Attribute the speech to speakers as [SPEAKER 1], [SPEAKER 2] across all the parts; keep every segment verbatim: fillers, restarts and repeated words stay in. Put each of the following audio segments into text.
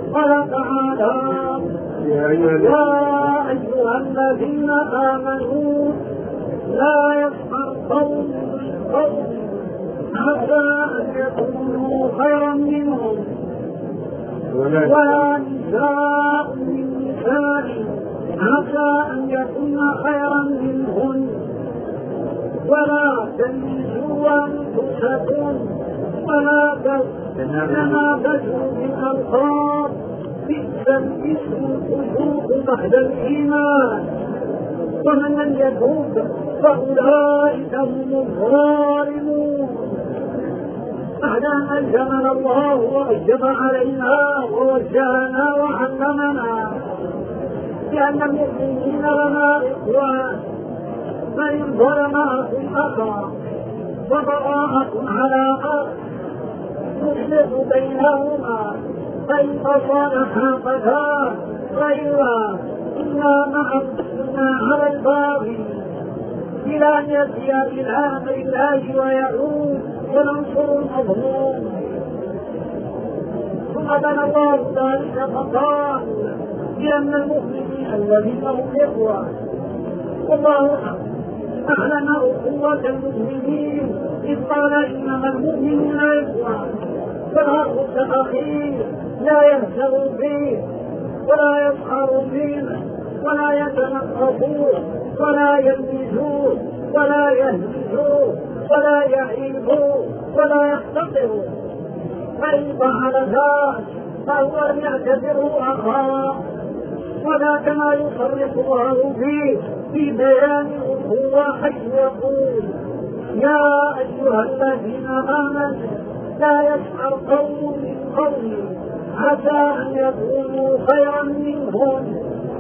[SPEAKER 1] قال تعالى: يا أيها الذين آمنوا لا يسخر قوم من قوم عسى أن يكونوا خيرا منهم ولا نساء من نساء عسى أن يكون خيرا منهن ولا تلمزوا أنفسكم ولا تنابزوا بالألقاب بئس الاسم الفسوق بعد الإيمان ومن لم يتوب فأولئك هم الظالمون. بعد أن ألزمنا الله وأوجب علينا ووجهنا وعلمنا لأن المؤمنين لنا إخوان، فإن ظلم أخ أخا وبراءة على أخ نصلح بينهما، فإن تصالحا فلا وإلا إنا معنا على الباغي إلى أن يأتي بأمر الله ويعود وننصر المظلوم. ثم بنى الله ذلك فقال: لأن المؤمنين الذين هم إخوة، والله أعلن أخوة المؤمنين إذ قال: إنما المؤمنون إخوة. فالأخ الأخير لا يهزأ فيه ولا يسخر منه ولا يتنقصوه ولا يلمزوه ولا يهزوه ولا يعيبوه ولا يحتقروه، فإن فعل ذلك فهو لم يعتبره أخاه، ولا كما يصرف الله فيه في بيان الأخوة حيث يقول: يا أيها الذين آمنوا لا يسخر قوم من قوم عسى أن يكونوا خيرا منهم.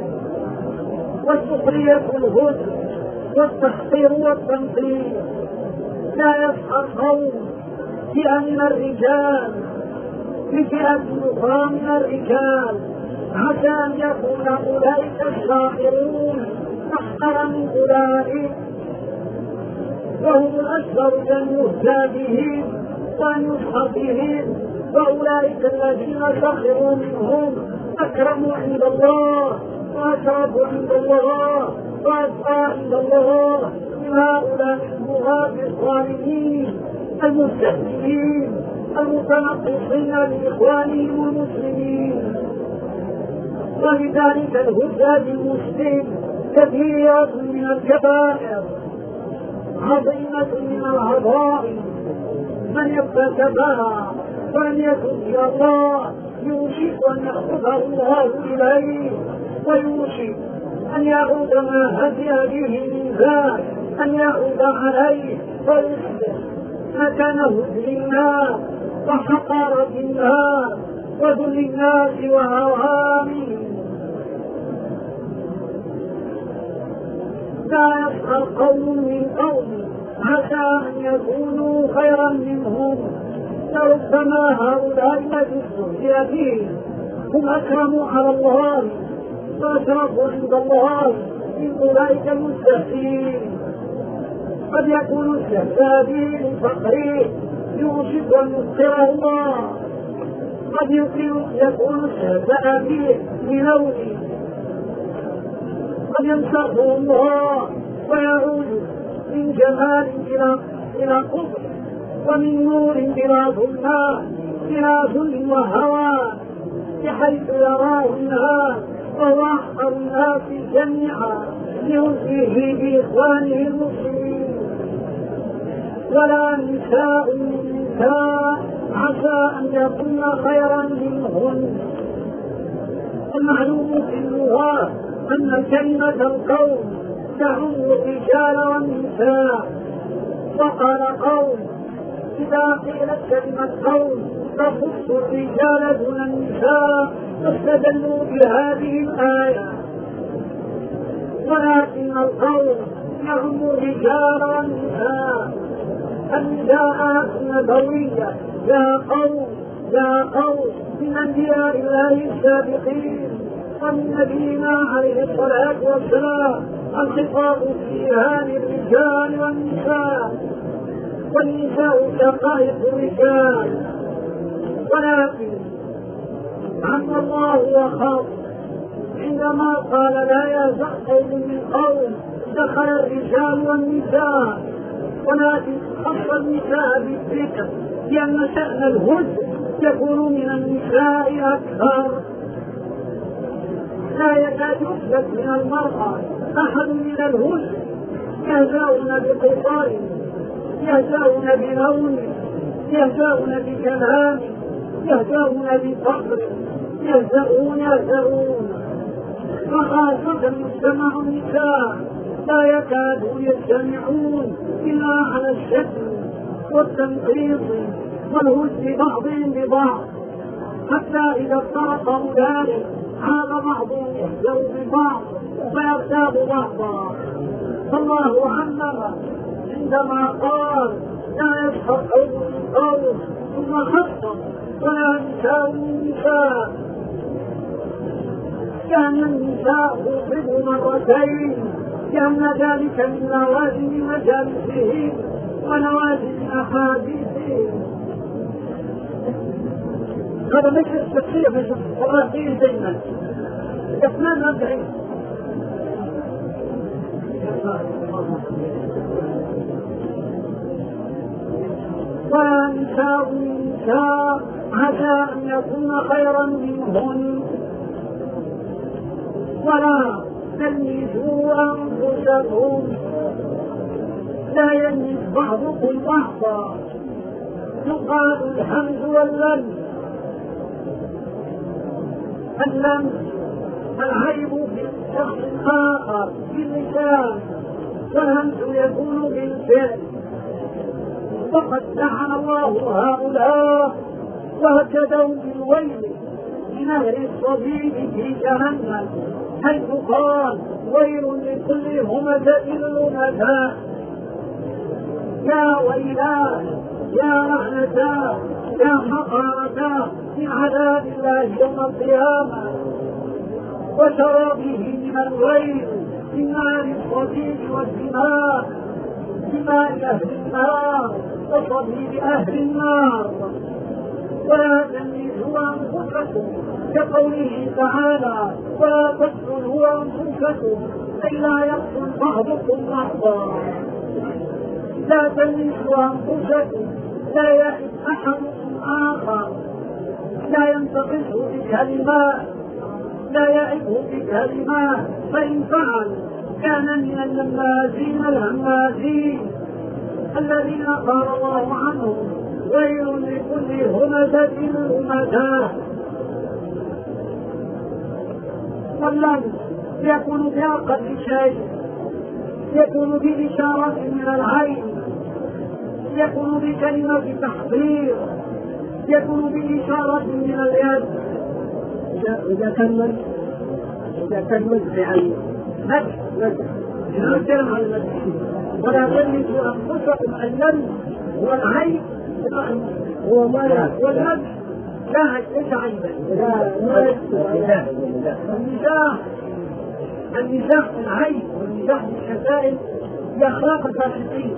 [SPEAKER 1] والسخرية الهدى والتحقير والتنقير. لا يسخر قوم فئة من الرجال بفئة أخرى من الرجال عسى أن يكون أولئك الشاطرون أحقر من أولئك، وهم الأشهر أن يهدى بهم وأن يسخر بهم، وأولئك الذين سخروا منهم أكرموا عند الله وأشرفوا عند الله وأتقى عند الله من هؤلاء البغاة الظالمين المستهزئين المتنقصين لإخوانهم المسلمين. ولذلك الهدى بالمسلم كثيرة من الكبائر عظيمة من العظائم، من يكتسبها ولم يكن إلى الله يوشك أن يأخذه الله إليه، ويوشك أن يعود ما هدي به من ذلك أن يعود عليه ويصبح مكانه للناس وحقارة الناس وذل الناس وهوامهم. لا يسخر قوم من قوم عسى أن يكونوا خيرا منهم، لربما هؤلاء الذين استهزئ بهم هم أكرموا على الله وأشرفوا عند الله من أولئك المستهزئين. قد يكون استهزاء به لفقره يوشك أن يذكره الله، قد يكون استهزاء به لنومه، قد ينسخه الله ويعود من جمال إلى إلى قبر، ومن نور إلى ظلمات إلى ذل وهوى، بحيث يراه الناس وهو أحقر الناس جميعا ليلقيه بإخوانه المسلمين. ولا نساء من نساء عسى أن يكون خيرا منهن. المعلوم في اللغة أن كلمة القوم تعم الرجال والنساء، وقال قوم إذا قيلت كلمة قوم تخص الرجال دون النساء فاستدلوا بهذه الآية، ولكن القوم يعم الرجال والنساء. النداءات النبوية يا قوم يا قوم من أنبياء الله السابقين ومن نبينا عليه الصلاة والسلام الخطاب فيها للرجال والنساء، والنساء شقائق الرجال. ولكن عم الله وخاف عندما قال لا يزع قوم من قوم دخل الرجال والنساء، ولكن خص النساء بالذكر لأن شأن الهد يكون من النساء أكثر. لا يكاد يثبت من المرأة أحد من الهد، يهزأون بقصار، يهزأون بلون، يهزأون بكلام، يهزأون بفقر، يهزأون يهزأون. وخاصة مجتمع النساء لا يكادون يجتمعون إلا على الشتم والتنقيص والهز بعضهم ببعض، حتى إذا افترقوا ذلك عاد بعضهم يهزأ ببعض فيغتاب بعضا. فالله علم عندما قال لا يسخر قوم من قوم، ثم خص ولا نساء من نساء، كان النساء يضرب مرتين، لأن ذلك من لوازم مجالسهم ولوازم أحاديثهم. هذا مثل التفسير في الصلاتين دائما اثنان أربعين. ونساء نساء عسى أن يكون خيرا منهن، ولا تلمزوا أنفسكم، لا يلمز بعضكم بعضا. يقال الحمد واللمز. اللمز العيب في الشخص الآخر باللسان، والهمز يكون بالفعل. وقد لعن الله هؤلاء وهددهم بالويل بنهر الصديد في جهنم، حيث قال ويل لكل همزة لمزة. يا ويلاه، يا لعنتاه، يا حقارتاه من عذاب الله يوم القيامة وشرابه من الويل من نار الصديد والدماء، دماء أهل النار وصديد أهل النار. ولا تلمزوا أنفسكم كقوله تعالى ولا تقتلوا أنفسكم، أي لا يقتل بعضكم بعضا. لا تلمزوا أنفسكم، لا يحب أحدكم آخر، لا ينتقصه بكلمات، لا يعبه بكلمات، فإن فعل كان من اللمازين الهمازين الذين قال الله عنهم ويل لكل همزة لمزة. واللمس يكون بأقل شيء، يكون بإشارة من العين، يكون بكلمة تحضير، يكون بإشارة من اليد.
[SPEAKER 2] إذا كان إذا كان مزع
[SPEAKER 1] مدح نتكلم عن المدح. ولا تلمسوا أنفسكم، اللمس هو العيب
[SPEAKER 2] هو ما
[SPEAKER 1] والمدح لا ليس عيبا. النزاح النزاح في العيب والنزاح في الشتائم هي أخلاق الفاسقين،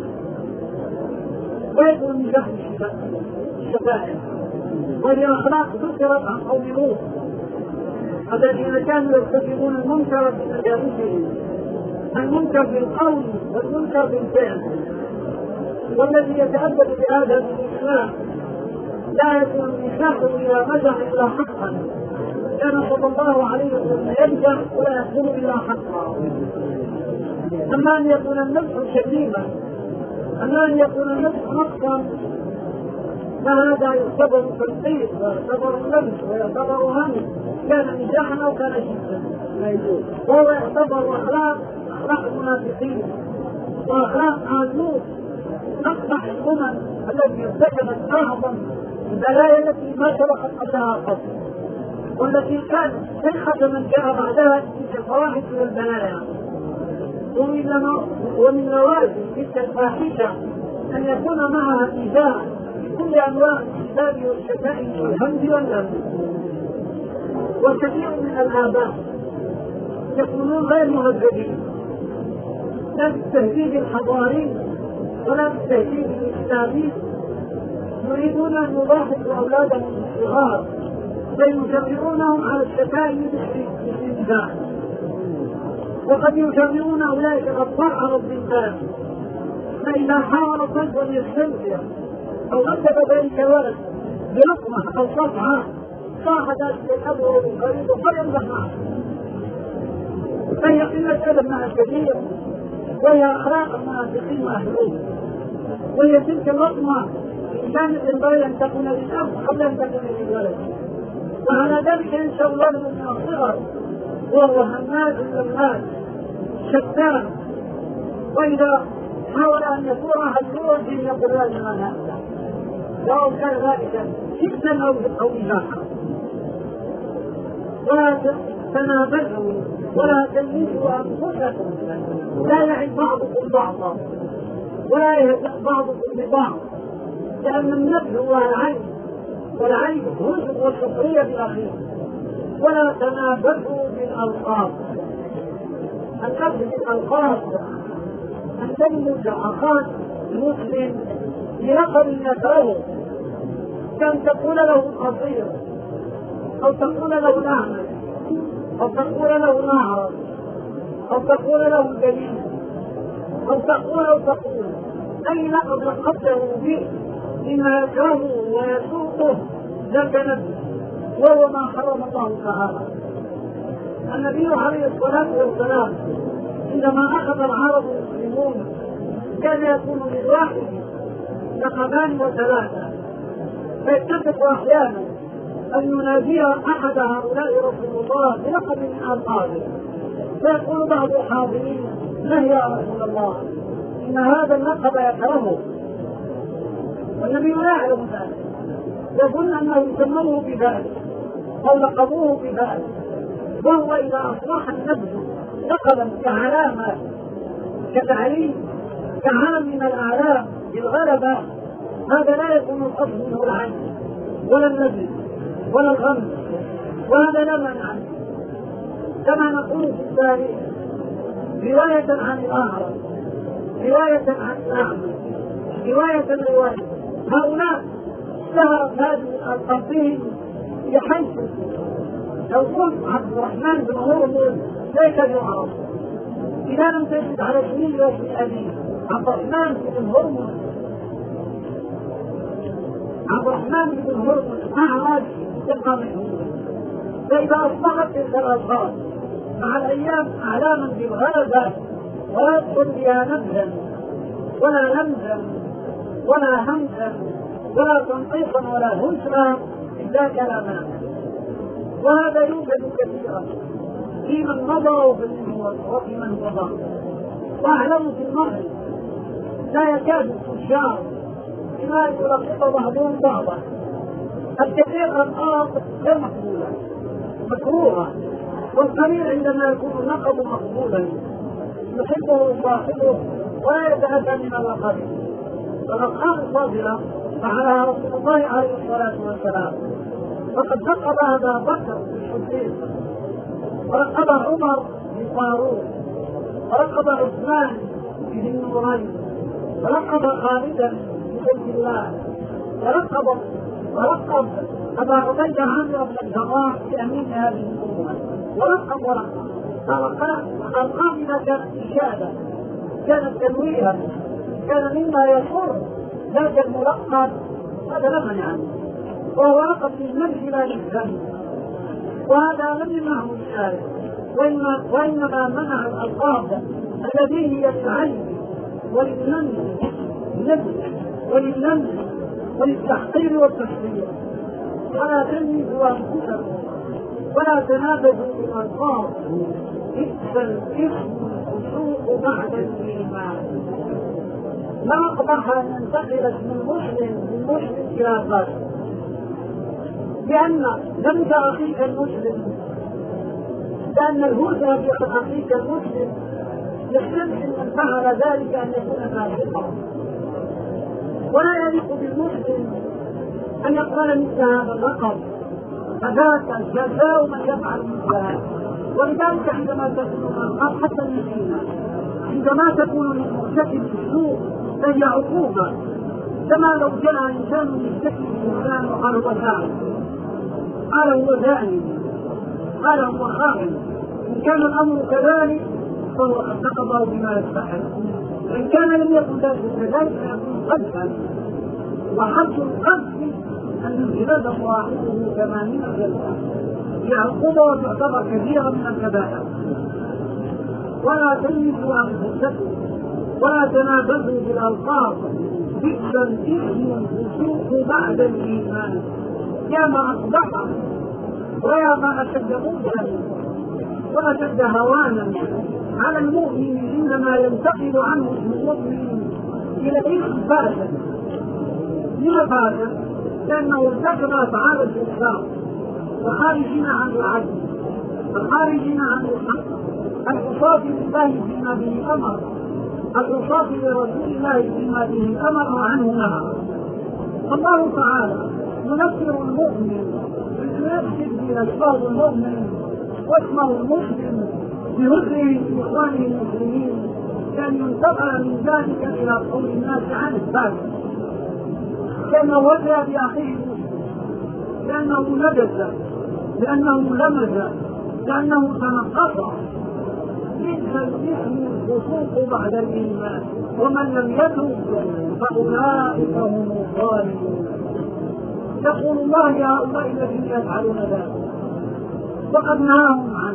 [SPEAKER 1] ويكون النزاح في الشتائم وهي أخلاق ذكرت عن قوم لوط الذين كانوا يرتكبون المنكر بمجالسهم، المنكر بالقول والمنكر بالفعل. والذي يتأدب بهذا الإسلام لا يكون النزاح إلى مزح إلا حقا، كان صلى الله عليه وسلم يمزح ولا يقول إلا حقا. أما أن يكون النفس شتيما، أما أن يكون النفس نقصا، فهذا يعتبر تنقيص ويعتبر لمس ويعتبر همس، كان مزاحا أو كان شدا، وهو يعتبر أخلاق أخلاق المنافقين وأخلاق عالموت أقبح الأمم التي ارتكبت أعظم البلايا التي ما سبقت قبلها قط، والتي كانت شيخة من جاء بعدها تلك الفواحش والبلايا. ومن لوازم تلك الفاحشة أن يكون معها إيذاء بكل أنواع الإسلام والشتائم والهمز واللمس. وكثير من الآباء يكونون غير مهذبين، لا بالتهذيب الحضاري ولا بالتهذيب الإسلامي، يريدون أن يلاحظوا أولادهم الصغار فيشرعونهم على الشتائم بالاستمتاع، وقد يشرعون أولئك الأطفال على الضمثال، فإذا حاول طفل يستمتع أو أدب ذلك الولد بلطمة أو صفعة صاح ذلك الأب والقريب فيمزح معه، فهي قلة أدب مع الكثير، وهي أخلاق المنافقين وأهلهم، وهي تلك اللطمة إن كانت ينبغي أن تكون للأب قبل أن تكون للولد، وعلى ذلك ينشأ الولد من الصغر وهو هماز للمال شتان، وإذا حاول أن يكون هجورا يقول لا لمن هذا، سواء كان ذلك شدا أو أو إزاحا. ولا تنابزوا ولا تلمسوا أنفسكم، لا يعد بعضكم بعضا ولا يهزأ بعضكم ببعض، لأن النبذ هو العيب، والعيب هزء والسخرية بالأخير. ولا تنابزوا بالألقاب، النبذ بالألقاب أن تنبذ أخاك المسلم بلقب يكرهه، كان تقول له قصير أو تقول له نعمة أو تقول له نعرة أو تقول له جليل أو تقول أو تقول أي لقب لقبته به لما يكرهه ويسوقه ذاك نبي، وهو ما حرم الله تعالى. النبي عليه الصلاة والسلام عندما أخذ العرب المسلمون كان يكون للواحد لقبان وثلاثة، فيتفق أحيانا أن ينادي أحد هؤلاء رسول الله بلقب من ألقابه، فيقول بعض الحاضرين له يا رسول الله إن هذا اللقب يكرهه، والنبي لا يعلم ذلك، يظن أنه سموه بذلك أو لقبوه بذلك، وهو إذا أصبح النبذ لقبا كعلامة كتعليم كعلم من الأعلام بالغلبة، هذا لا يكون الأصل منه العين ولا النبذ ولا الغم، وهذا لا منع عنه. كما نقول في التاريخ رواية عن الأعرج، رواية عن الأعمى، رواية رواية، هؤلاء اشتهرت هذه الألقاب بحيث لو قلت عبد الرحمن بن هرمز ليس يعرف، إذا لم تجد على اسمه واسم أبيه عبد الرحمن بن هرمز، عبد الرحمن بن هرمز أعرج يبقى منه. فإذا أصبحت تلك الألقاب مع الأيام أعلاما بالغلبة ولا يدخل بها نبذا ولا لمزا ولا همزا ولا تنقيصا ولا هزءا إلا كلاما، وهذا يوجد كثيرا في من مضى وفي من مضى. وأعلم في المغرب لا يكاد التجار بما يلقط بعضهم بعضا، الكثير الآخر غير مقبولة مكروهة، والقليل عندما يكون اللقب مقبولا يحبه صاحبه ولا يتأتى من اللقب. فالألقاب الفاضلة فعلها رسول الله عليه الصلاة والسلام، فقد لقب أبا بكر بالحديث، ولقب عمر بالفاروق، ولقب عثمان بذي النورين، ولقب خالدا بسيف الله، ولقب ولقب أبا عبيدة عامر بن الجراح بأمين هذه الأمة، ولقب ولقب ألقاب إذا كانت إشادة كانت تنويها كان مما يسر ذاك الملقب هذا لا منع عنه، وهو لقب للمنزل لا للذنب، وهذا لم يمنعه الشارع، وإنما, وإنما منع الألقاب الذي هي للعيب وللنمل وللنمل وللتحقير والتشريع. ولا تلمزوا أنفسكم ولا تنابزوا بالألقاب، بئس الاسم الفسوق بعد الإيمان. ما أقبح أن ينتقل اسم المسلم من مسلم إلى غيره، لأن ذنب أخيك المسلم، لأن الهدى في أخيك المسلم يستلزم من فعل ذلك أن يكون فاسقا، ولا يليق بالمسلم أن يقبل مثل هذا اللقب، فذاك جزاء من يفعل مثل هذا. ولذلك عندما تكون الألقاب حتى المسلمين عندما تكون من مرتكب السوء فهي عقوبة، كما لو جاء إنسان يرتكب الإنسان وقال وفعل، قال هو زاني، قال هو خائن. إن كان الأمر كذلك فهو أصدق الله بما يستحق، وإن كان لم يكن ذلك كذلك فيكون قذفا، وحد القذف أن يجلد صاحبه ثمانين جلدة، العقوبة تعتبر كثيرة من الكبائر. ولا تلمسوا أنفسكم ولا تنابزوا بالألقاب، بئس الإثم الفسوق بعد الإيمان. يا ما أصبح ويا ما أشد مؤذى وأشد هوانا على المؤمن إنما ينتقل عنه اسم المؤمن إلى اسم فاسد. لما فاسد؟ لأنه ارتكب أفعال الإسلام وخارجين عن العدل وخارجين عن الحق، العصاة لله فيما به أمر، العصاة لرسول الله فيما به أمر وعنه نهى. الله تعالى ينكر المؤمن يكتب بألفاظ المؤمن واسمه المسلم بهدره لإخوانه المسلمين، كان ينتقل من ذلك إلى قول الناس عن الفاسد، كأنه وجه بأخيه لأنه نجس، لأنه لمز، لأنه تنقص. بئس الإثم الفسوق بعد الإيمان، ومن لم يتب فأولئك هم الظالمون. يقول الله يا هؤلاء الذين يفعلون ذلك وقد نهاهم عنه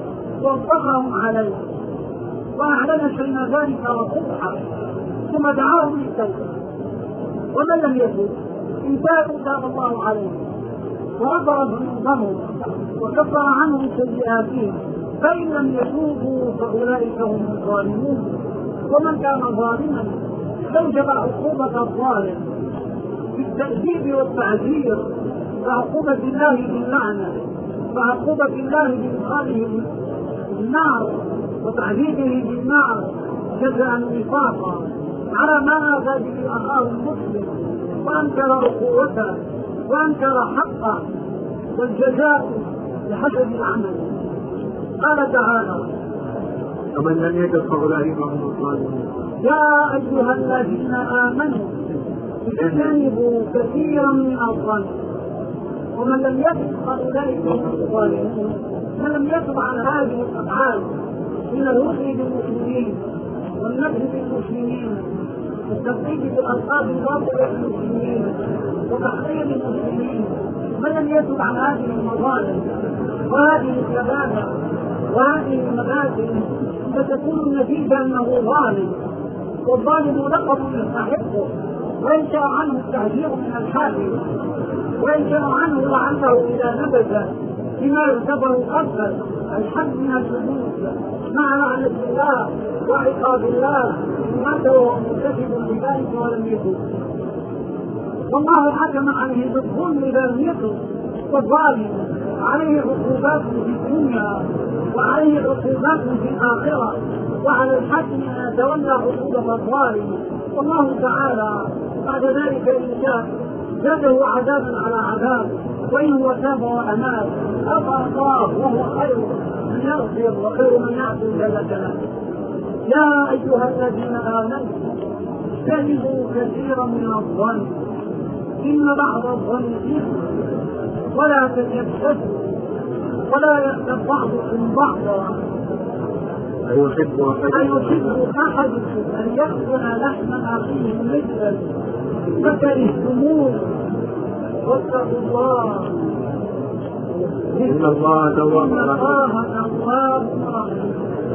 [SPEAKER 1] ووبخهم عليه وأعلن شيء ذلك وقبحا، ثم دعاهم للتوبة. ومن لم يتب إن تابوا تاب الله عليهم وغفر ذنوبهم وكفر عنهم سيئاتهم، فإن لم يتوبوا فأولئك هم الظالمون. ومن كان ظالما استوجب عقوبة الظالم بالتأديب والتعذير، فعقوبة الله باللعنة، فعقوبة الله بإدخاله النار وتعذيبه بالنار جزاء وفاقا على ما آذى به أخاه المسلم وأنكر عقوبته وأنكر حقه، والجزاء بحسب العمل. قال تعالى:
[SPEAKER 2] ومن لم يجد فأولئك هم الظالمون.
[SPEAKER 1] يا أيها الذين آمنوا اجتنبوا كثيرا من الظن، ومن لم يتب فأولئك هم الظالمون. من لم يتب عن هذه الأفعال من الوحي بالمسلمين والنبذ بالمسلمين والتبعيد بالألقاب الباطلة بالمسلمين وتحقير المسلمين، من لم يتب عن هذه المظالم وهذه الكبائر وهذه المبادئ فتكون النتيجة أنه ظالم، والظالم لقب يستحقه، وينشأ عنه التهجير من الحاكم، وينشأ عنه لعله إذا نبذ بما يعتبر أفضل الحد من الحدود مع لعنة الله وعقاب الله مات وهو مرتكب لذلك ولم يتب. والله حكم عليه بالظلم إذا لم يتب، والظالم عليه عقوبات في الدنيا وعليه عقوبات في الآخرة، وعلى الحاكم أن يتولى عقوبة الظالم. والله تعالى بعد ذلك إن شاء زاده عذابا على عذاب، وإن هو تاب وأناب أبى الله وهو خير من يغفر وخير من يعفو جل جلاله. يا أيها الذين آمنوا اجتنبوا كثيرا من الظن إن بعض الظن إثم، ولا تجسسوا ولا يغتب بعضكم بعضا
[SPEAKER 2] أيحب
[SPEAKER 1] أحدكم أن يأكل لحم أخيه مثلا فكرهتموه، واتقوا الله
[SPEAKER 2] إن الله تواب
[SPEAKER 1] رحيم.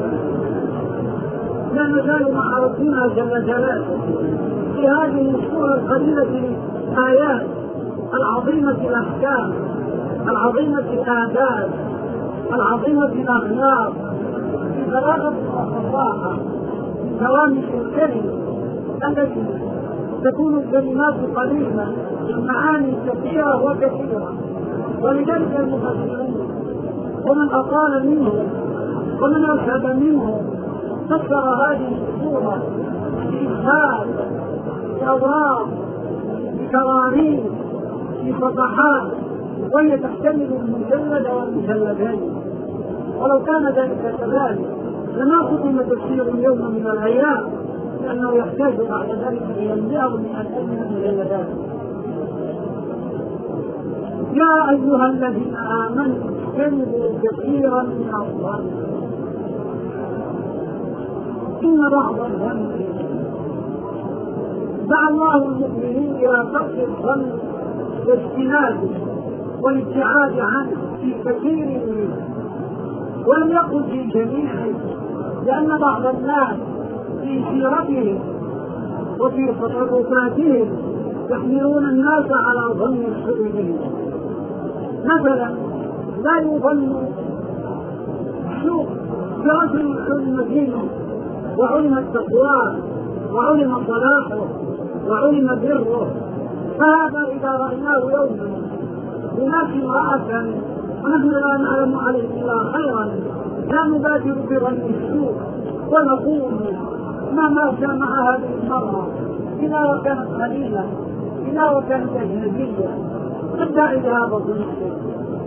[SPEAKER 1] لا نزال مع ربنا جل جلاله في هذه السورة القليلة الآيات العظيمة الأحكام العظيمة الآداب العظيمة الأخلاق، في بلاغة الفصاحة، في جوامع الكلم التي تكون الكلمات قليلة المعاني كثيرة وكثيرة. ولذلك المفسرون ومن أطال منهم ومن أشهد منهم فسر هذه السورة بإجهاد، بأوراق، بكراريس، بصفحات، وهي تحتمل المجلد والمجلدين. ولو كان ذلك كذلك لما ختم تفسير اليوم من الأيام، لأنه يحتاج بعد ذلك إلى مئة من ألف من المجلدات. يا أيها الذين آمنوا اجتنبوا كثيرا من الظن إن بعض الظن. دعا الله المؤمنين إلى ترك الظن واجتنابه والابتعاد عنه في كثير منه، ولم يقل في جميعه، لأن بعض الناس في سيرتهم وفي تصرفاتهم يحملون الناس على ظن السوء بهم. مثلا لا يظن السوء برجل علم دينه وعلم التقوى وعلم صلاحه وعلم بره، فهذا إذا رأيناه يوما يناسب امرأة ونحن لا نعلم عليه إلا خيرا لا نبادر بظن السوء ونقول ما ماشى مع هذه المرأة إذا وكانت قليلة إذا وكانت أجنبية نبدأ إلى هذا الظن السوء.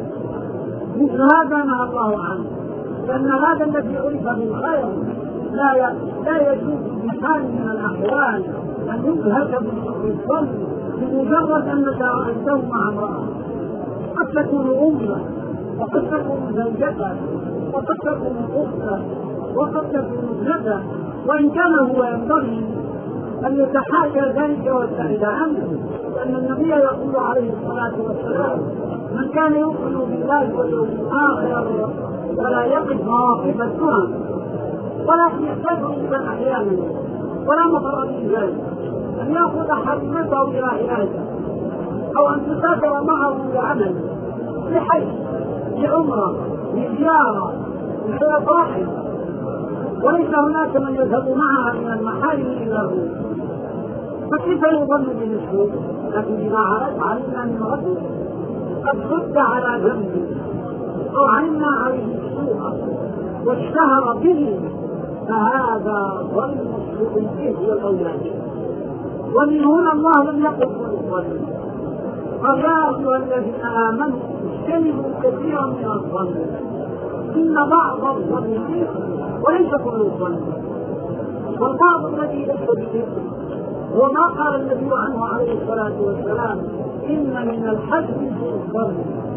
[SPEAKER 1] مثل هذا نهى الله عنه، لأن هذا الذي عرف بالخير لا لا يجوز بحال من الأحوال أن ينهك بالظن بمجرد أنك رأيته مع امرأة. قد تكون أمة وقد تكون زوجته وقد تكون أخته وقد تكون ابنته، وإن كان هو ينبغي أن يتحاشى ذلك ويبتعد عنه، لأن النبي يقول عليه الصلاة والسلام من كان يؤمن بالله واليوم الآخر ولا يقف مواقف التهم، ولكن يحتاج الإنسان أحيانا ولا مفر من ذلك أن يأخذ حرمته إلى علاجه أو أن تسافر معه لعمل لحج لعمرة لزيارة لحياة رحم، وليس هناك من يذهب معها من المحارم إلا هو، فكيف يظن بالسوء؟ لكن إذا علمنا أن رجل قد رد على ذنبه أو علمنا عليه السوء واشتهر به فهذا ظن السوء به والأولاد. ومن هنا الله لم يقل بالظن، قال يا أيها الذين آمنوا اجتنبوا كثيرا من الظن إن بعض الظن وليس كل الظن، والبعض الذي ليس بإثم وما قال النبي عنه عليه الصلاة والسلام إن من الحزم في الظن.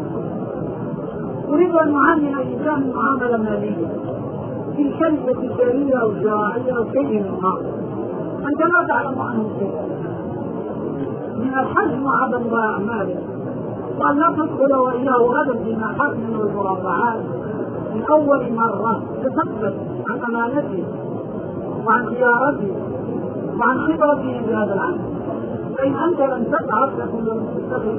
[SPEAKER 1] أريد أن نعامل الإنسان معاملة مالية في شركة تجارية أو زراعية أو شيء من هذا، أنت لا تعلم عنه شيئا، من الحزم عدم أعماله، وأن لا تدخل وإياه غدا في محاكم والمرافعات من أول مرة تثبت عن أمانته وعن خيارته وعن خبرته في هذا العمل، فإن أنت لم تتعب تكون لم تستفيد.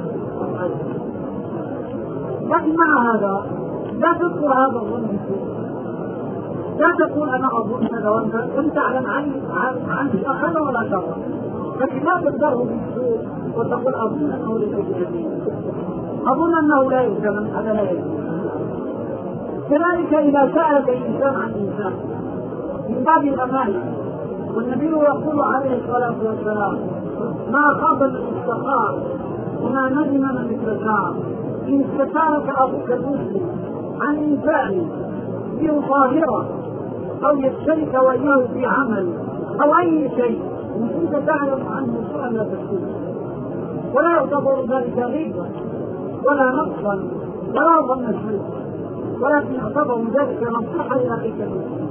[SPEAKER 1] لكن مع هذا لا تذكر هذا الظن السوء، لا تقول أنا أظن هذا وأنت لم تعلم عني عن شر ولا شر، لكن لا تذكره بالسوء وتقول أظن أنه ليس بجديد، أظن أنه لا يلزم، هذا لا يلزم. كذلك إذا سألك الإنسان عن إنسان من باب الأمانة، والنبي يقول عليه الصلاة والسلام ما خاف الاستقرار وما ندم من استشار، إن استشارك أبوك المسلم عن إنسان ليظاهره أو يشترك وإياه في عمل أو أي شيء إن كنت تعلم عنه سوءا لا تشترك، ولا يعتبر ذلك غيبة ولا نقصا ولا ظن السوء، ولكن يعتبر ذلك نصيحة لأخيك المسلم.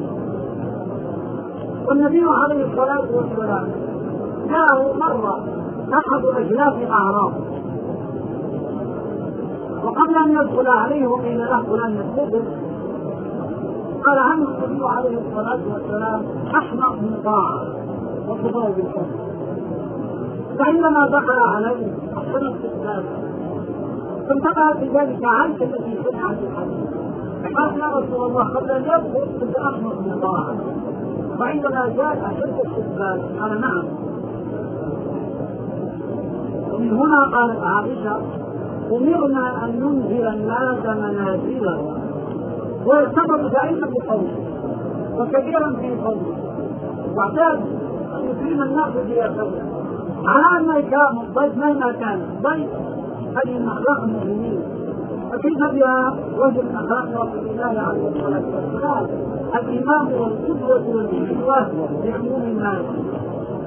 [SPEAKER 1] والنبي عليه الصلاة والسلام جاءه مرة أحد أجلاف أعراب، وقبل أن يدخل عليه وقيل له فلان يدخل، قال عنه النبي عليه الصلاة والسلام أحمق من طاعة وصفه بالحب، فعندما دخل عليه أحسن استقباله فانتقلت بذلك عنك التي سمعت الحديث، قال يا رسول الله قبل أن يدخل كنت أحمق من طاعة، وعندما جاء أحسن استقباله قال نعم. ومن هنا قالت عائشة أمرنا أن ننزل الناس منازلهم، ويعتبر دائما بقوله وكثيرا في قوله، واعتاد أن يكرم الناس بيده على أن إكرام الضيف مهما كان الضيف هذه من أخلاق المؤمنين، فكيف بها وجه من أخلاق رسول الله عليه الصلاة والسلام الإمام والقدوة والإسوة لعموم الناس.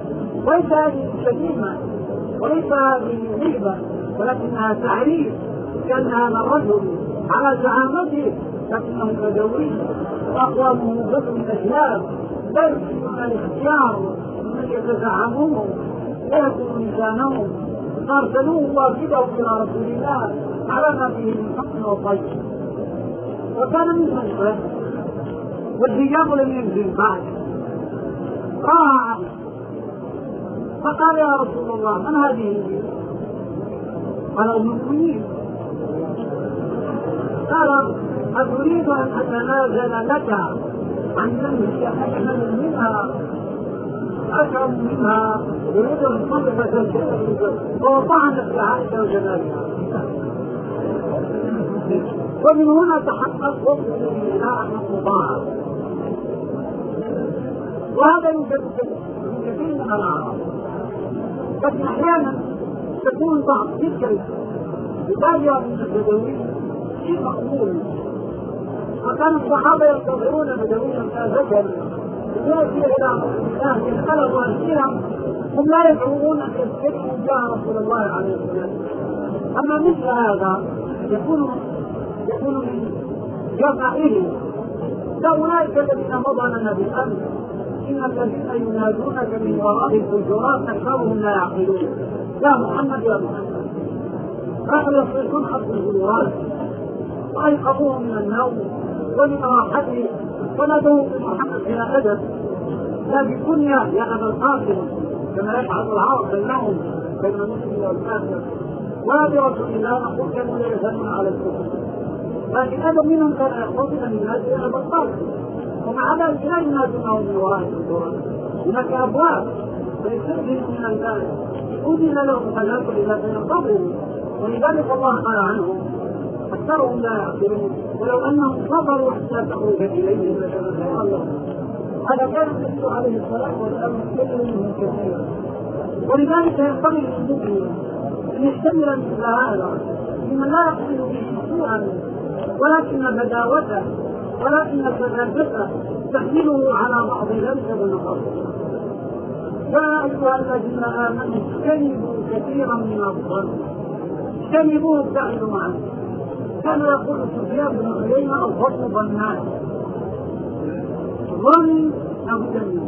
[SPEAKER 1] وليس هذه شتيمة وليس هذه غيبة، ولكنها تعريف كان هذا الرجل على زعامته لكنه بدوي واقوامه بدو الاشياء لا يمكنون الاختيار من يتزعمون لا يكون لسانهم فارسلوه واكده الى رسول الله على ما فيه من حسن وطيب وكان من منفذ والحجاب لم ينزل بعد راى فقال يا رسول الله من هذه؟ قال ام المؤمنين. قال أتريد أن أتنازل لك عن نفسك أكمل منها أكرم منها يريد أن تطلق ووضعنا في عائشة وجمالها ومن هنا تحقق وصف الإله المضاعف وهذا يوجد في كثير من العرب لكن أحيانا تكون بعض تلك البادية من البدوي شيء مقبول وكان الصحابة ينتظرون بدويا كذكر يأتي إلى الله يسأله وأسئلة هم لا يشعرون أن يستكشفوا جاء رسول الله عليه وسلم. أما مثل هذا يكون يكون من جمعه أولئك الذين مضى لنا بالأمس إن الذين ينادونك من وراء الحجرات أكثرهم لا يعقلون. يا محمد يا محمد راحوا يصرفون خط الحجرات وأيقظوهم من النوم ومن راحته ونادوه بمحمد بلا أدب لا بكنية يا أبا القاسم كما يفعل العرب بينهم بين المسلم والكافر ولا برسول الله نقول كانوا لا يزالون على الكفر لكن أدب منهم كان يقول من الناس يا أبا القاسم ومع ذلك لا ينادونه من وراء الحجرات. هناك أبواب فيستخدم من الناس أذن لهم فليدخلوا إذا تنقضوا ولذلك الله قال عنهم أكثرهم لا يعقلون ولو أنهم صبروا حتى تخرج إليهم لكان خيرا لهم. هذا كان النبي عليه الصلاة والسلام يتكلم منهم كثيرا ولذلك ينبغي للمؤمن أن يحتمل مثل هذا ممن لا يقصد به سوءا ولكن بداوته ولكن سذاجته تحمله على بعض ذلك بالنظر. يا أيها الذين آمنوا اجتنبوا كثيرا من الظن اجتنبوه ابتعدوا عنه. كان يقول سفيان بن عيينة الظن ظنان ظن أو جنة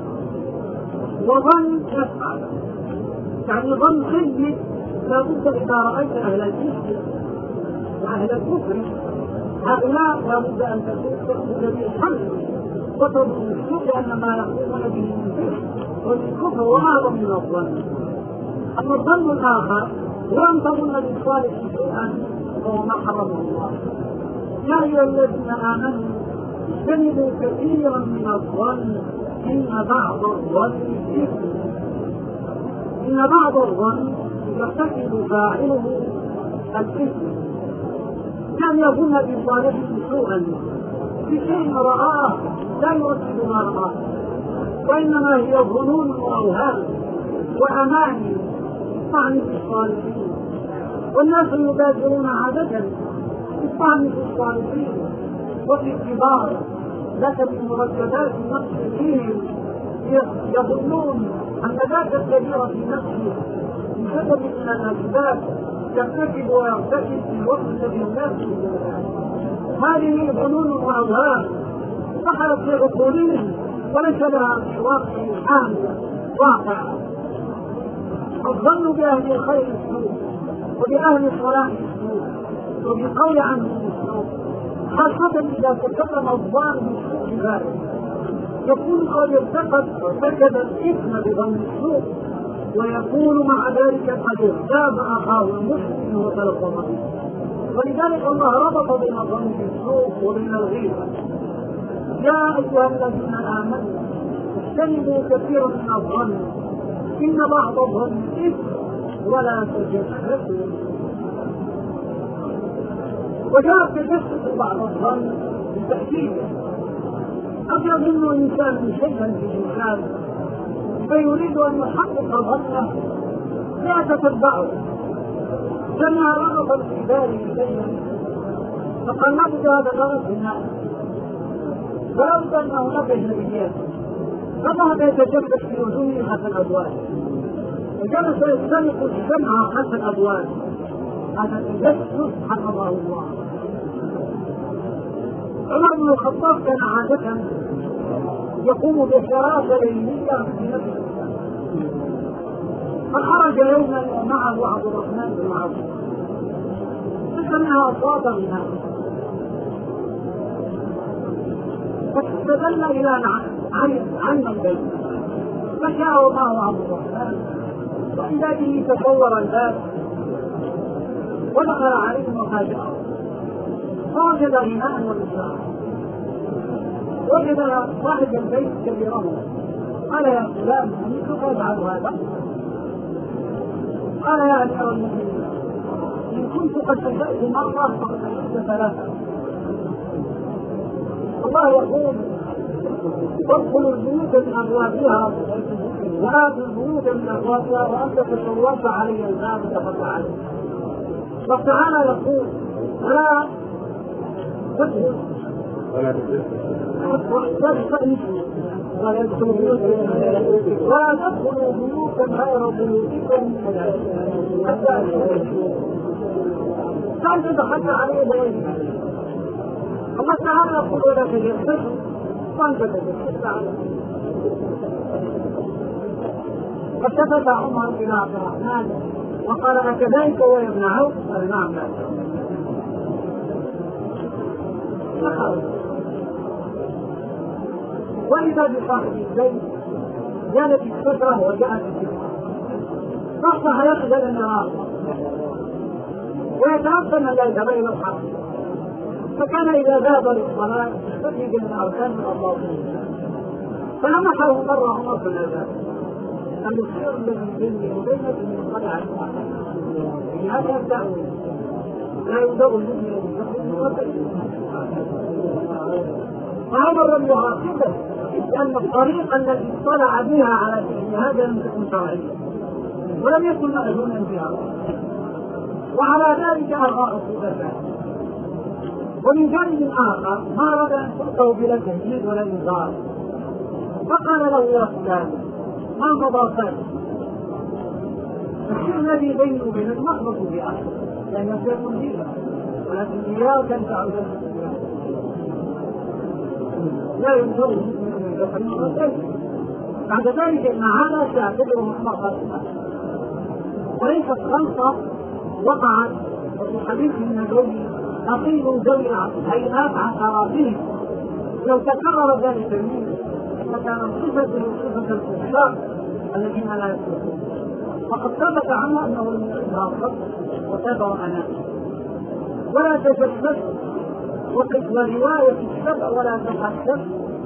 [SPEAKER 1] وظن يفعل يعني ظن خير لابد إذا رأيت أهل الكفر وأهل الكفر هؤلاء لابد أن تكون تأخذ بالحل وتظن السوء لأن ما يقومون به من فعل والكفر وأعظم من الظن. أما الظن الآخر هو أن تظن بالصالح شيئا وهو ما حرمه الله. يا أيها الذين آمنوا اجتنبوا كثيرا من الظن إن بعض الظن إثم. إن بعض الظن يرتكب فاعله الإثم كان يظن بصالحه سوءا بشيء رآه لا يرتب ما رآه وإنما هي ظنون وأوهام وأماني طعن في الصالحين والناس يبادرون عادة بالطعن في الصالحين وفي الكبار لكن بمركبات النفس فيهم يظنون أن ذاك الكبير في نفسه بسبب من الأسباب يرتكب ويرتكب في الوقت الذي يناسب هذه ظنون وأوهام دخلت في عقولهم وليس لها في واقع حامل واقع. الظن بأهل الخير السوء وبأهل الصلاح السوء وبقول عنهم السوء خاصة إذا تكلم الظان بالسوء ذلك يكون قد ارتكب ارتكب الإثم بظن السوء ويكون مع ذلك قد اغتاب أخاه المسلم وتلقى به. ولذلك الله ربط بين الظن بالسوء وبين الغيبة. يا أيها الذين آمنوا اجتنبوا كثيرا من الظن إن بعض الظن إثم ولا تجسسوا. وجاء تجسس بعض الظن بالتأكيد. قد يظن الإنسان شيئا في الإنسان فيريد أن يحقق ظنه لا تتبعه كما رغب في باله شيئا فقال نبذ هذا الغرض في الناس فلابد أن هناك أجنبيات فذهب يتجسس في وجوههم حتى الأبواب وجلس يستنق السمع حتى الأبواب هذا التجسس حفظه الله. عمر بن الخطاب كان عادة يقوم بحراسة ليلية في نفسه، فخرج يوما ومعه عبد الرحمن بن عوف فسمع أصوات غناء فاستدل إلى عن البيت فجاء ومعه عبد الرحمن وإذا به تصور الباب ودخل عليهم وفاجأه فوجد غناء ونساء، وجد صاحب البيت كبيره قال يا فلان كيف تفعل هذا؟ قال يا أمير المؤمنين إن كنت قد أسأت مرة فقد أسأت ثلاثة. الله يقول وادخلوا البيوت من أبوابها وآتوا البيوت من أبوابها وأنت تشوفت علي الباب دخلت عليه. فتعالى يقول ولا تدخل ولا تدخلوا بيوتا غير بيوتكم حتى دخلت عليه بيتك. الله تعالى يقول ولا تجسسوا وانت تجسست عليه. فالتفت عمر الى عبد الرحمن وقال أكذلك هو يا ابن عوف؟ قال نعم. لا فخرج وإذا بصاحب البيت جالت الفترة وجاءت الفترة فأصبح يقبل النهار ويتعقم الليل بين الحق، فكان إذا ذهب للصلاة ففي من أركان الله فلمحه مرة عمر في الأذان المسير الذي بيني وبينك من طلع هذا التأويل لا يبدأ المؤمن فعمر لم يعاقبه لأن الطريقة التي اطلع بها على فعل هذا لم تكن شرعية ولم يكن مأذونا بها، وعلى ذلك ألغى عقوبته. ومن جانب آخر ما أراد أن تلقوا بلا تهديد ولا إنذار فقال له يا فلان ما مضى فات الشيء الذي بيني وبينك مخلص بأخر لأن سيكون فيها ولكن إياك أن تعود لا ينظر بعد ذلك إن هذا سيعتبره محمد وليست خلطة وقعت وفي حديث النبوي أقيموا ذوي الهيئات عن أراضيهم. لو تكرر ذلك منه فكان صفة صفة الكفار الذين لا يصلحون، وقد ثبت عنه أنه لم يصلها الصبر وتابع أناه. ولا تجسس وقف رواية السبع ولا تحسس.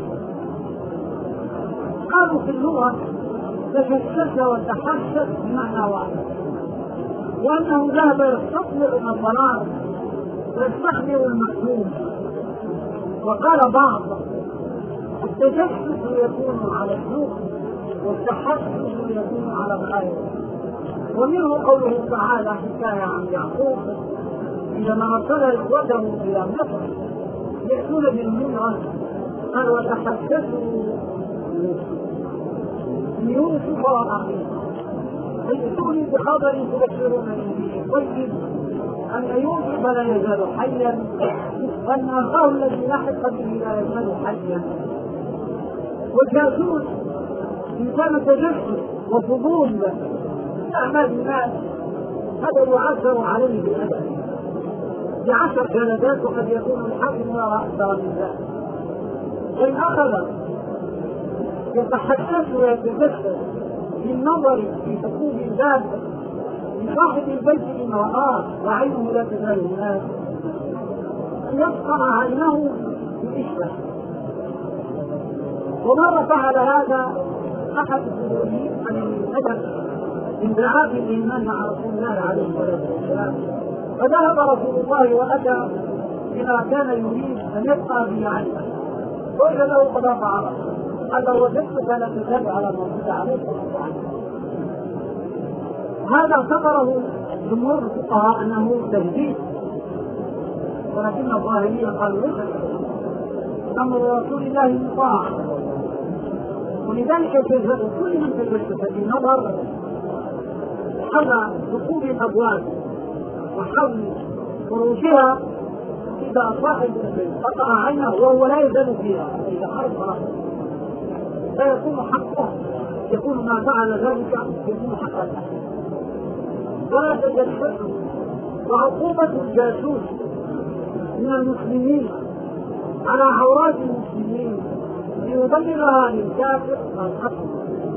[SPEAKER 1] قالوا في اللغة تجسس وتحسس بمعنى واحد، وأنه ذهب يستطلع من الضلال ويستخبر المحلوم. وقال بعض التجسس يكون على السوق والتحسس يكون على الغير. ومنه قوله تعالى حكاية عن يعقوب عندما أرسل إخوته إلى مصر يأتون بالمنعة قال وتحسسوا من يوسف وأخيه فيأتوني بخبر تبشرونني به طيب أن يوسف لا يزال حيا وأن أخاه الذي لحق به لا يزال حيا. والجاسوس إن كان تجسس وفضول أعمال الناس هذا يعثر عليه بالأدب بعشر جلدات وقد يكون الحاكم يرى أكثر من ذلك. وإن أخذ يتحسس ويتجسس بالنظر في حقوق الباب لصاحب البيت إن رآه وعينه لا تزال الناس يبقى عينه بإشبه. ومرة فعل هذا أحد السلوكيين عن الأدب من دعاة الإيمان مع رسول الله عليه الصلاة والسلام، فذهب رسول الله وأتى بما كان يريد أن يبقى به عنه وجده قد فعله قال لو وجدتك لم تزل على موجود عليه هذا اعتبره جمهور الفقهاء أنه تجديد، ولكن الظاهرية قالوا ليس أمر رسول الله مطاع. ولذلك يجوز كل من تجسس بالنظر على ركوب الأبواب وحول خروجها إذا صاحب قطع عينه وهو لا يزال فيها، إذا خرج خلاص فيكون حقه، يكون ما فعل ذلك يكون حقا. ولا تجسسوا. وعقوبة الجاسوس من المسلمين على عورات المسلمين ليبلغها للكافر القتل.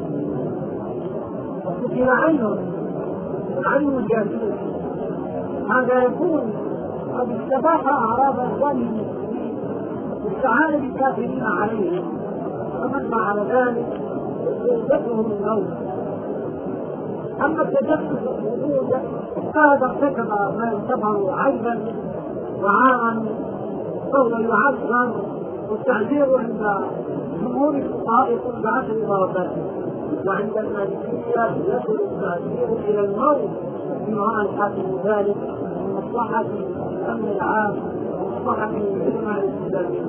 [SPEAKER 1] وقتل عينه عين الجاسوس، هذا يكون قد استباح أعراض إخوانه المسلمين واستعان بالكافرين عليهم، ومن فعل ذلك عقوبته الموت. أما التجسس الوجود فهذا ارتكب ما يعتبر عيبا وعارا، فهو يعذر، والتعذير عند جمهور الفقهاء يكون بعشر ضربات، وعند المالكية يصل التعذير إلى الموت فيما رأى الحاكم ذلك من مصلحة الأمن العام ومصلحة الجماعة الإسلامية.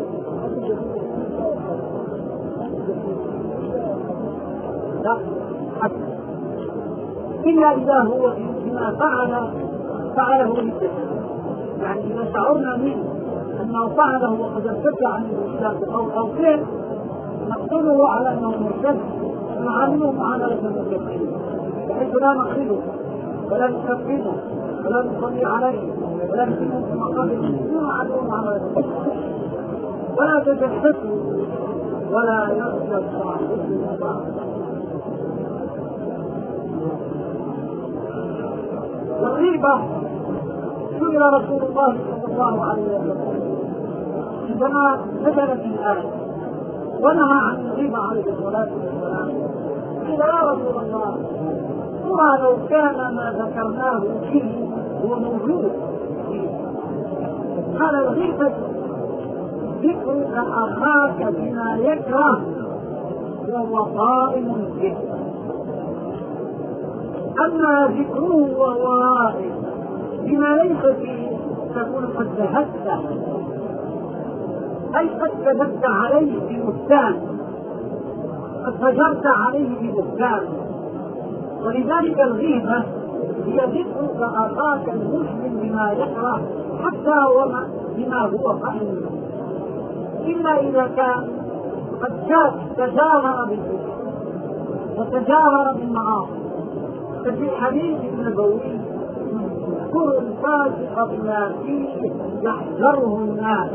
[SPEAKER 1] لا حتى إلا إذا هو بما فعل فعله للجسد، يعني إذا شعرنا منه أنه فعله وقد ارتد عن الإسلام أو فعل نقتله على أنه مرتد ونعامله معاملة المرتدين، بحيث لا نقتله ولا نكفره ولا نصلي عليه ولا نسلمه في مقابل المسلمين ونعامله معاملة المرتدين. ولا تجسسوا ولا يغفر صاحبكم. والغيبة سئل رسول الله صلى الله عليه وسلم عندما نزلت الآية ونهى عن الغيبة عليه الصلاة والسلام، قيل يا رسول الله ترى لو كان ما ذكرناه فيه هو موجود فيه. قال الغيبة ذكرك أخاك بما يكره وهو قائم به، أما ذكره وهو رائع بما ليس فيه تكون قد ذهبت، أي قد كذبت عليه ببهتان، قد فجرت عليه ببهتان. ولذلك الغيبة هي ذكرك أخاك المسلم بما يكره حتى وما بما هو قائم، إلا إذا كان قد تجاهر بالكفر وتجاهر بالمعاصي. ففي الحديث النبوي اذكروا الفاسق بما فيه يحذره الناس.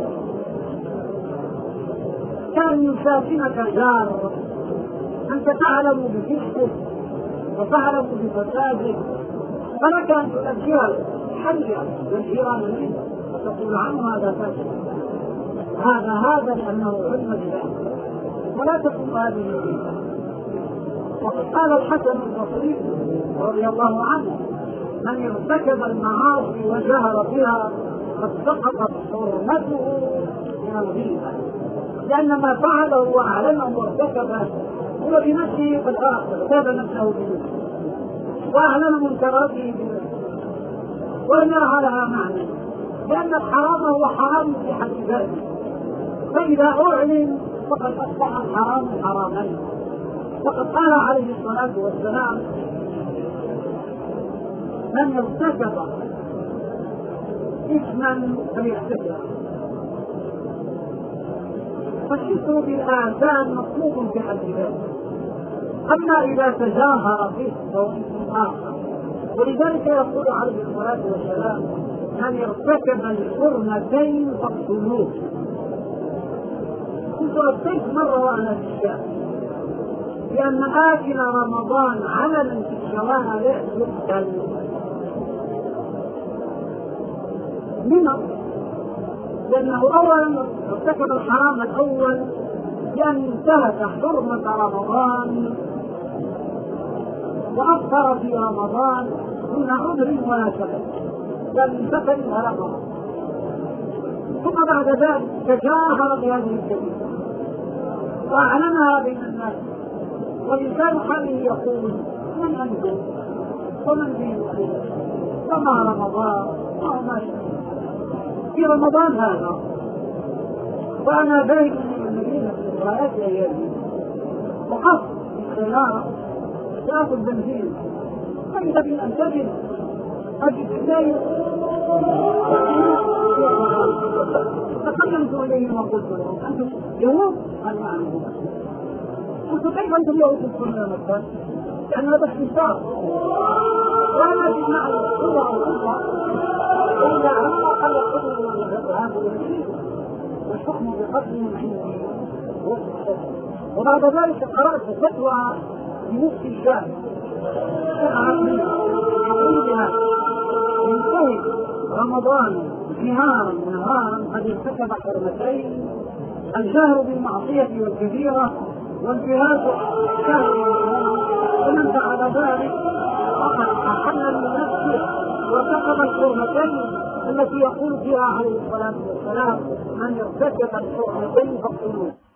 [SPEAKER 1] كان يشاكمك جار أنت تعلم بفسقه وتعلم بفساده، فلك أن تؤجر حيا والجيران منه وتقول عنه هذا فاسق هذا هذا لأنه علم بذلك، ولا تكون هذه الغيبة. وقد قال الحسن البصري رضي الله عنه من ارتكب المعاصي وجهر بها قد سقطت حرمته من الغيبة، لأن ما فعله وأعلنه وارتكبه هو بنفسه قد اغتاب نفسه بنفسه وأعلن منكراته بنفسه ولا لها معنى، لأن الحرام هو حرام في حد ذاته، فإذا أعلن فقد أصبح الحرام حراما. وقد قال عليه الصلاة والسلام من ارتكب إثما فليحتسبه، فالشكر بالآثام مطلوب في حد ذاته، أما إذا تجاهر به فهو إثم آخر. ولذلك يقول عليه الصلاة والسلام من ارتكب الحرمتين فاقتلوه. كنت أبتيت مرة وأنا في الشام لأن آكل رمضان عملا في الشوارع يقتل لما؟ لأنه أولا ارتكب الحرام الأول لأن انتهك حرمة رمضان وأفطر في رمضان دون عذر ولا سبب، لأن سفر ولا مرض، ثم بعد ذلك تجاهر بهذه الكلمة وأعلنها بين الناس، ولسان حاله يقول من أنتم ومن دينكم وما رمضان وما شاء في رمضان هذا، وأنا ذاهب من المدينة في الولايات أيامي وقفت في السيارة وآخذ بنزين، فإذا بي أنتبه الثاني تقدمت اليهم وقلت لهم انتم يهود؟ قال نعم. قلت كيف انتم يهود تدخلون مكه؟ لان هذا اختصار ولا تجمع القوه والقوه الا ان قد يقتلوا من هذا الشيء والحكم بقتلهم عندي. وبعد ذلك قرات فتوى لمفتي الشام ينتهي رمضان نهارا نهارا قد ارتكب حرمتين: الجهر بالمعصيه والكبيره وانتهاك شهر ومن فعل ذلك فقد احل من نفسه وارتكب الحرمتين التي يقول فيها عليه الصلاه والسلام: من ارتكب الحرمتين فاقتلوه.